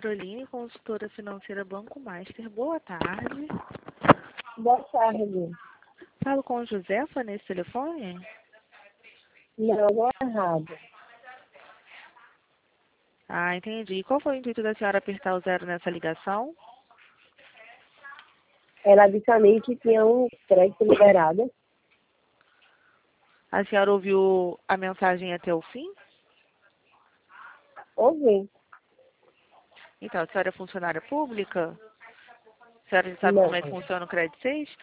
Caroline, consultora financeira Banco Master. Boa tarde. Boa tarde. Falo com Josefa nesse telefone? Não, é errado. Ah, entendi. Qual foi o intuito da senhora apertar o 0 nessa ligação? Ela disse a mim que tinha um crédito liberado. A senhora ouviu a mensagem até o fim? Ouvi. Então, a senhora é funcionária pública? A senhora já sabe Não. como é que funciona o Crédito Sexta?